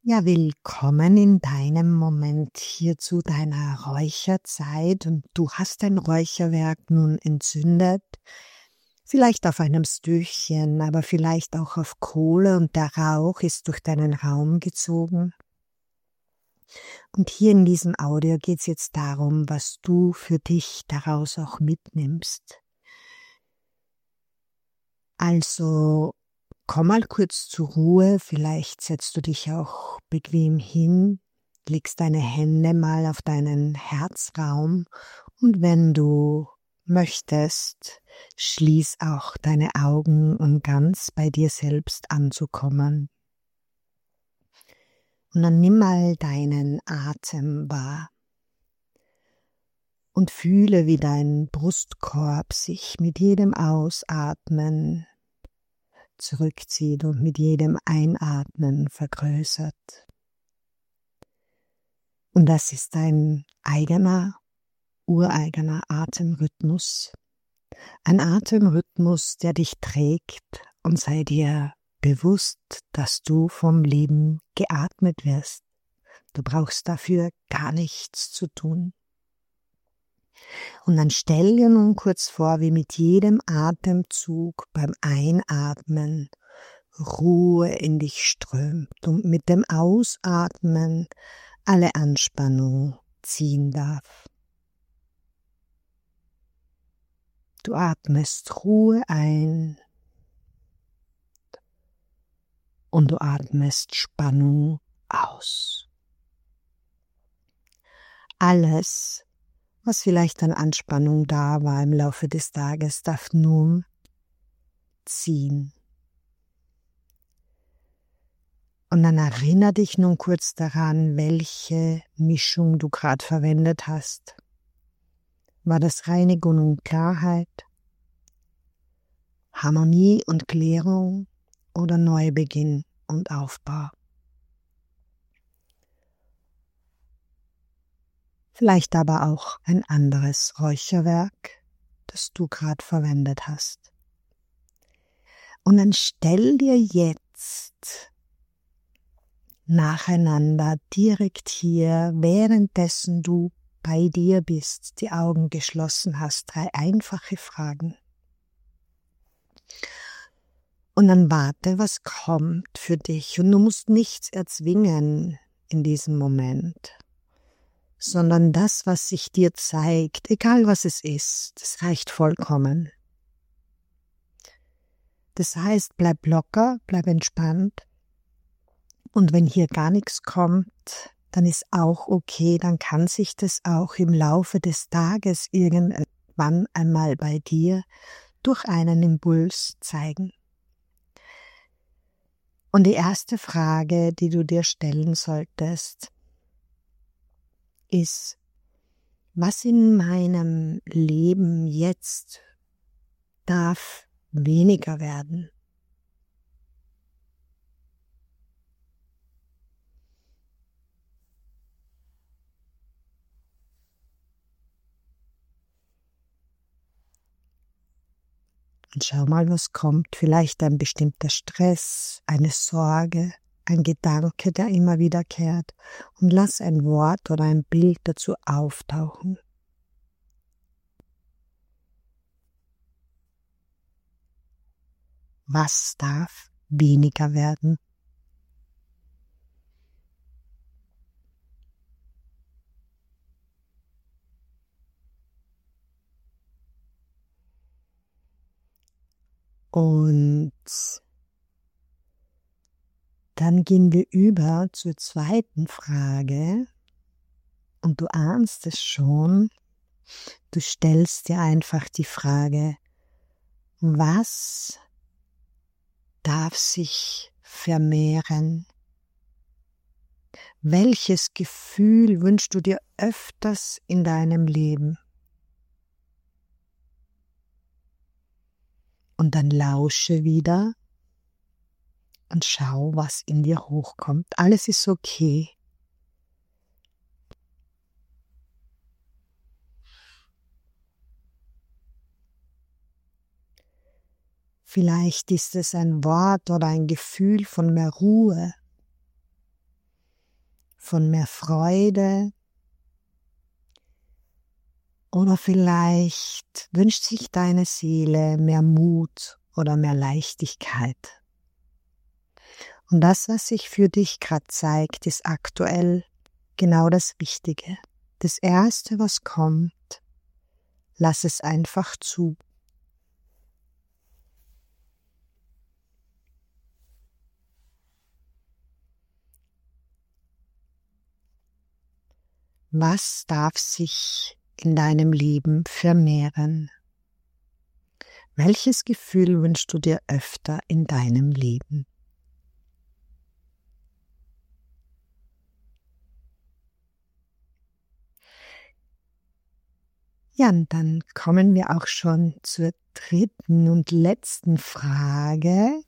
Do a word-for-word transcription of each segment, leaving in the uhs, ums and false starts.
Ja, willkommen in deinem Moment hier zu deiner Räucherzeit und du hast dein Räucherwerk nun entzündet, vielleicht auf einem Stühlchen, aber vielleicht auch auf Kohle und der Rauch ist durch deinen Raum gezogen. Und hier in diesem Audio geht es jetzt darum, was du für dich daraus auch mitnimmst. Also komm mal kurz zur Ruhe, vielleicht setzt du dich auch bequem hin, legst deine Hände mal auf deinen Herzraum und wenn du möchtest, schließ auch deine Augen, um ganz bei dir selbst anzukommen. Und dann nimm mal deinen Atem wahr und fühle, wie dein Brustkorb sich mit jedem Ausatmen zurückzieht und mit jedem Einatmen vergrößert. Und das ist ein eigener, ureigener Atemrhythmus. Ein Atemrhythmus, der dich trägt und sei dir bewusst, dass du vom Leben geatmet wirst. Du brauchst dafür gar nichts zu tun. Und dann stell dir nun kurz vor, wie mit jedem Atemzug beim Einatmen Ruhe in dich strömt und mit dem Ausatmen alle Anspannung ziehen darf. Du atmest Ruhe ein und du atmest Spannung aus. Alles, was vielleicht an Anspannung da war im Laufe des Tages, darf nun ziehen. Und dann erinnere dich nun kurz daran, welche Mischung du gerade verwendet hast. War das Reinigung und Klarheit, Harmonie und Klärung oder Neubeginn und Aufbau? Vielleicht aber auch ein anderes Räucherwerk, das du gerade verwendet hast. Und dann stell dir jetzt nacheinander direkt hier, währenddessen du bei dir bist, die Augen geschlossen hast, drei einfache Fragen. Und dann warte, was kommt für dich. Und du musst nichts erzwingen in diesem Moment, sondern das, was sich dir zeigt, egal was es ist, das reicht vollkommen. Das heißt, bleib locker, bleib entspannt. Und wenn hier gar nichts kommt, dann ist auch okay, dann kann sich das auch im Laufe des Tages irgendwann einmal bei dir durch einen Impuls zeigen. Und die erste Frage, die du dir stellen solltest, ist, was in meinem Leben jetzt darf weniger werden? Und schau mal, was kommt. Vielleicht ein bestimmter Stress, eine Sorge, ein Gedanke, der immer wiederkehrt. Und lass ein Wort oder ein Bild dazu auftauchen. Was darf weniger werden? Und dann gehen wir über zur zweiten Frage. Und du ahnst es schon. Du stellst dir einfach die Frage, was darf sich vermehren? Welches Gefühl wünschst du dir öfters in deinem Leben? Und dann lausche wieder und schau, was in dir hochkommt. Alles ist okay. Vielleicht ist es ein Wort oder ein Gefühl von mehr Ruhe. von mehr Freude. Oder vielleicht wünscht sich deine Seele mehr Mut oder mehr Leichtigkeit. Und das, was sich für dich gerade zeigt, ist aktuell genau das Wichtige. Das Erste, was kommt, lass es einfach zu. Was darf sich in deinem Leben vermehren? Welches Gefühl wünschst du dir öfter in deinem Leben? Ja, und dann kommen wir auch schon zur dritten und letzten Frage.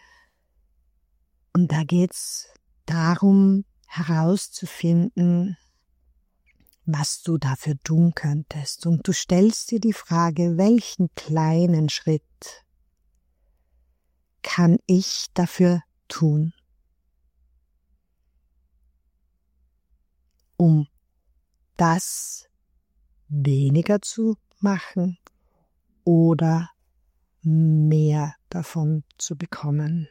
Und da geht es darum, herauszufinden, was du dafür tun könntest. Und du stellst dir die Frage, welchen kleinen Schritt kann ich dafür tun, um das weniger zu machen oder mehr davon zu bekommen.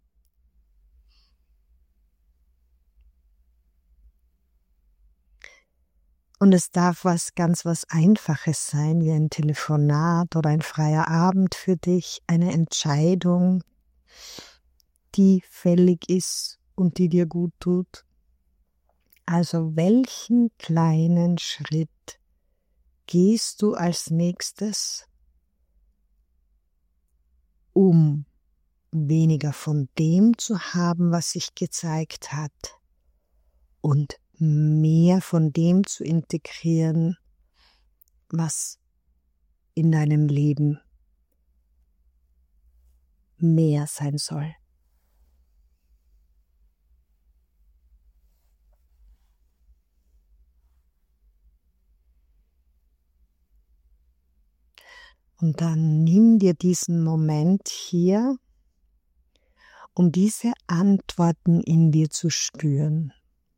Und es darf was ganz was Einfaches sein, wie ein Telefonat oder ein freier Abend für dich, eine Entscheidung, die fällig ist und die dir gut tut. Also welchen kleinen Schritt gehst du als nächstes, um weniger von dem zu haben, was sich gezeigt hat, und mehr von dem zu integrieren, was in deinem Leben mehr sein soll. Und dann nimm dir diesen Moment hier, um diese Antworten in dir zu spüren.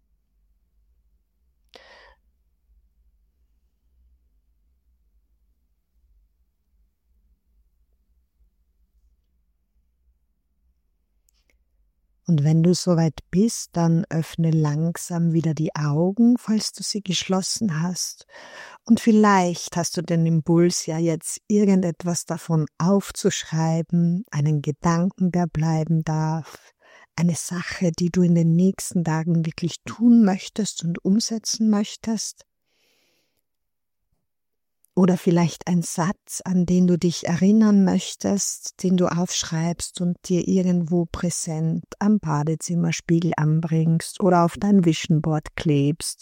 Und wenn du soweit bist, dann öffne langsam wieder die Augen, falls du sie geschlossen hast. Und vielleicht hast du den Impuls, ja jetzt irgendetwas davon aufzuschreiben, einen Gedanken, der bleiben darf, eine Sache, die du in den nächsten Tagen wirklich tun möchtest und umsetzen möchtest. Oder vielleicht ein Satz, an den du dich erinnern möchtest, den du aufschreibst und dir irgendwo präsent am Badezimmerspiegel anbringst oder auf dein Vision Board klebst.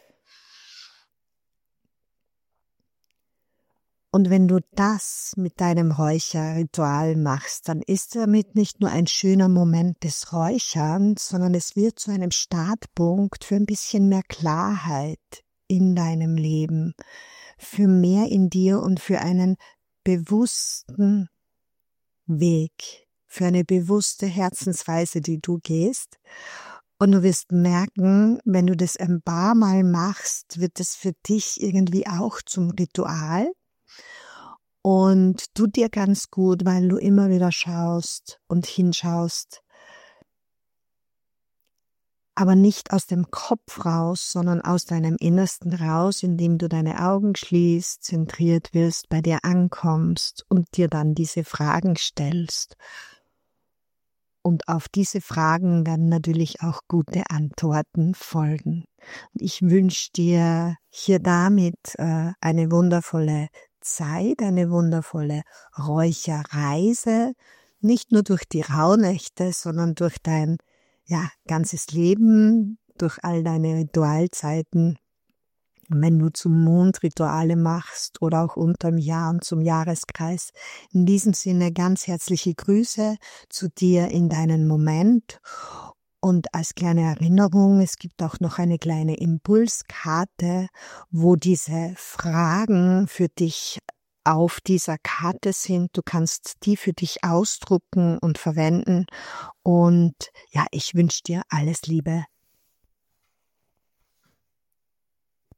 Und wenn du das mit deinem Räucherritual machst, dann ist damit nicht nur ein schöner Moment des Räucherns, sondern es wird zu einem Startpunkt für ein bisschen mehr Klarheit in deinem Leben, für mehr in dir und für einen bewussten Weg, für eine bewusste Herzensweise, die du gehst. Und du wirst merken, wenn du das ein paar Mal machst, wird es für dich irgendwie auch zum Ritual und tut dir ganz gut, weil du immer wieder schaust und hinschaust, aber nicht aus dem Kopf raus, sondern aus deinem Innersten raus, indem du deine Augen schließt, zentriert wirst, bei dir ankommst und dir dann diese Fragen stellst. Und auf diese Fragen werden natürlich auch gute Antworten folgen. Und ich wünsche dir hier damit äh, eine wundervolle Zeit, eine wundervolle Räucherreise, nicht nur durch die Rauhnächte, sondern durch dein ja, ganzes Leben, durch all deine Ritualzeiten. Wenn du zum Mond Rituale machst oder auch unterm Jahr und zum Jahreskreis. In diesem Sinne ganz herzliche Grüße zu dir in deinen Moment. Und als kleine Erinnerung, es gibt auch noch eine kleine Impulskarte, wo diese Fragen für dich auf dieser Karte sind. Du kannst die für dich ausdrucken und verwenden. Und ja, ich wünsche dir alles Liebe,